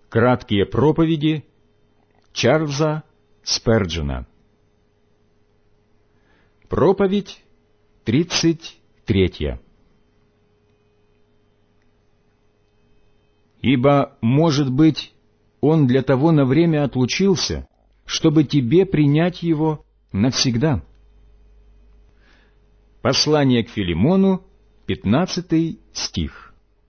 Краткие проповеди Чарльза Сперджена. Проповедь 33. Ибо, может быть, он для того на время отлучился, чтобы тебе принять его навсегда. Послание к Филимону, 15 стих.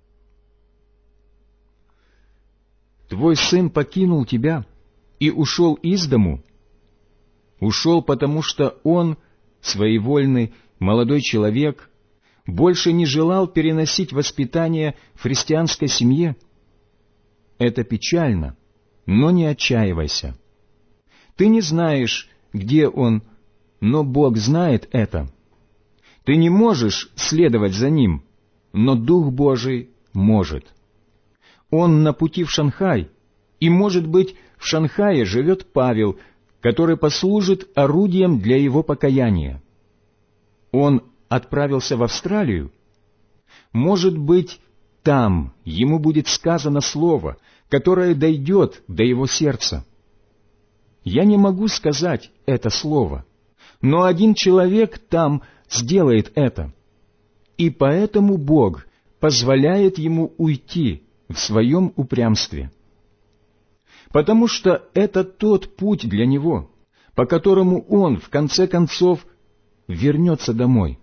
Твой сын покинул тебя и ушел из дому. Ушел, потому что он, своевольный молодой человек, больше не желал переносить воспитание в христианской семье. Это печально, но не отчаивайся. Ты не знаешь, где он, но Бог знает это. Ты не можешь следовать за ним, но Дух Божий может. Он на пути в Шанхай, и, может быть, в Шанхае живет Павел, который послужит орудием для его покаяния. Он отправился в Австралию. Может быть, там ему будет сказано слово, которое дойдет до его сердца. Я не могу сказать это слово, но один человек там сделает это, и поэтому Бог позволяет ему уйти в своем упрямстве. Потому что это тот путь для него, по которому он, в конце концов, вернется домой.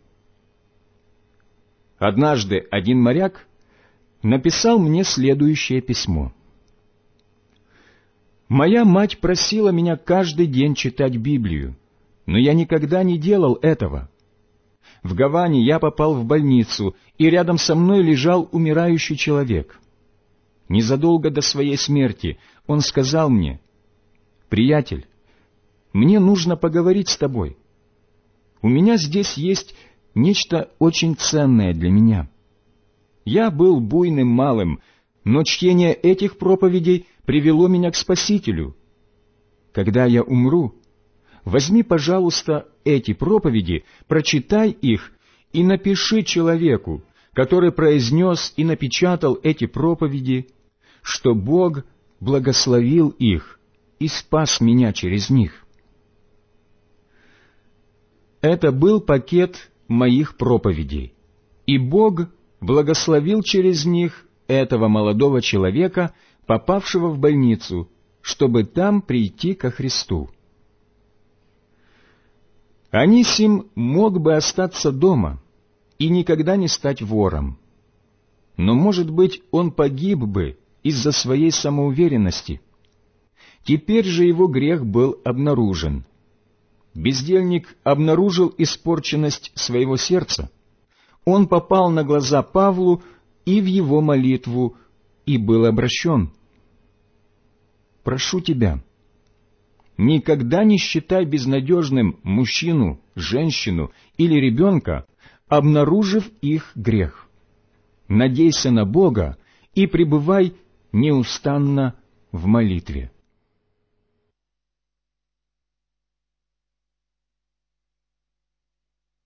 Однажды один моряк написал мне следующее письмо. «Моя мать просила меня каждый день читать Библию, но я никогда не делал этого. В Гаване я попал в больницу, и рядом со мной лежал умирающий человек. Незадолго до своей смерти он сказал мне: «Приятель, мне нужно поговорить с тобой. У меня здесь есть нечто очень ценное для меня». Я был буйным малым, но чтение этих проповедей привело меня к Спасителю. Когда я умру, возьми, пожалуйста, эти проповеди, прочитай их и напиши человеку, который произнес и напечатал эти проповеди, что Бог благословил их и спас меня через них. Это был пакет моих проповедей, и Бог благословил через них этого молодого человека, попавшего в больницу, чтобы там прийти ко Христу. Анисим мог бы остаться дома и никогда не стать вором. Но, может быть, он погиб бы из-за своей самоуверенности. Теперь же его грех был обнаружен. Бездельник обнаружил испорченность своего сердца. Он попал на глаза Павлу и в его молитву, и был обращен. Прошу тебя, никогда не считай безнадежным мужчину, женщину или ребенка, обнаружив их грех. Надейся на Бога и пребывай неустанно в молитве.